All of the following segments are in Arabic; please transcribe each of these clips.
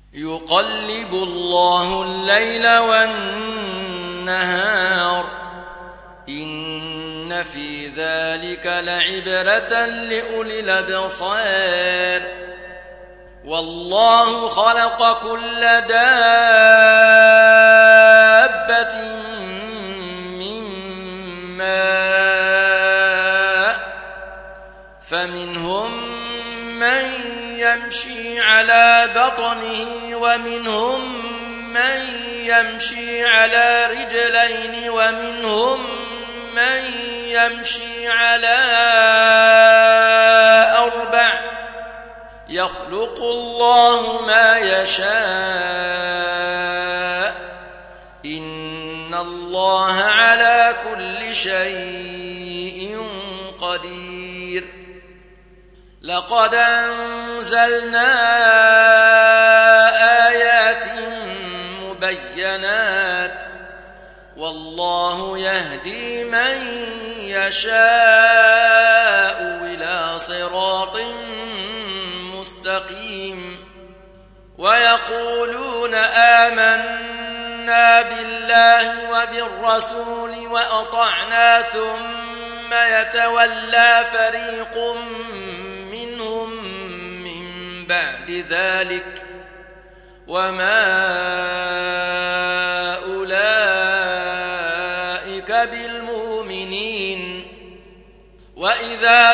يقلب الله الليل والنهار إن في ذلك لعبرة لأولي الأبصار والله خلق كل دابة من ماء فمنهم من يمشي على بطنه ومنهم من يمشي على رجلين ومنهم من يمشي على أربع يخلق الله ما يشاء إن الله على كل شيء قدير لقد أنزلنا آيات مبينات والله يهدي من يشاء إلى صراط مستقيم ويقولون آمنا بالله وبالرسول وأطعنا ثم يتولى فريق منهم من بعد ذلك وما أولئك بالمؤمنين وإذا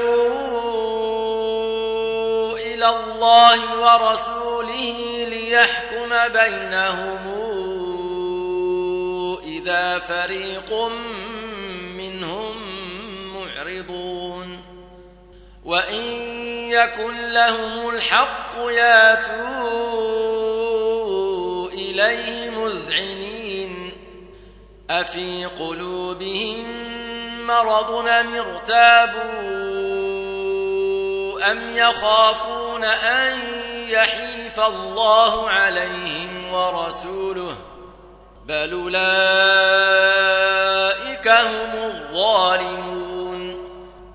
دعوا إلى الله ورسوله ليحكم بينهم إذا فريق منهم معرضون وإن يكن لهم الحق ياتوا إليه مذعنين أفي قلوبهم مرض أم ارتابوا أم يخافون أن يحيف الله عليهم ورسوله بل أولئك هم الظالمون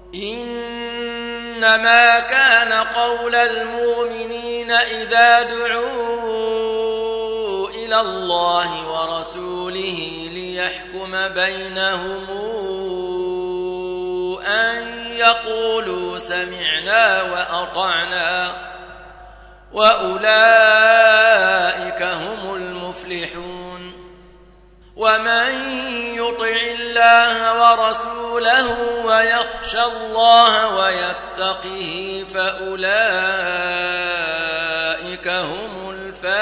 إنما كان قول المؤمنين إذا دعوا إلى الله ورسوله ليحكم بينهم أن يقولوا سمعنا وأطعنا وأولئك هم المفلحون ومن يطع الله ورسوله ويخشى الله ويتقه فأولئك هم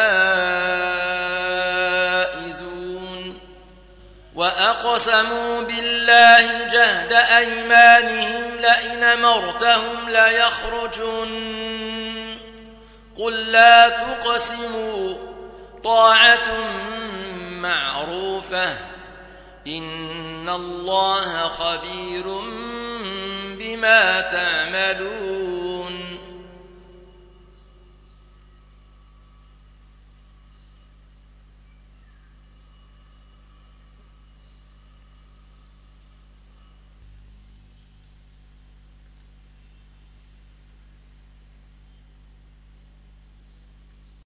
الفائزون وأقسموا بالله جهد أيمانهم لئن أمرتهم ليخرجن قل لا تقسموا طاعة معروفة إن الله خبير بما تعملون